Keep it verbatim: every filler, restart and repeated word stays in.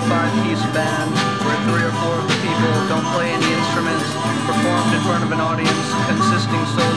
five-piece band where three or four of the people don't play any instruments, performed in front of an audience consisting solely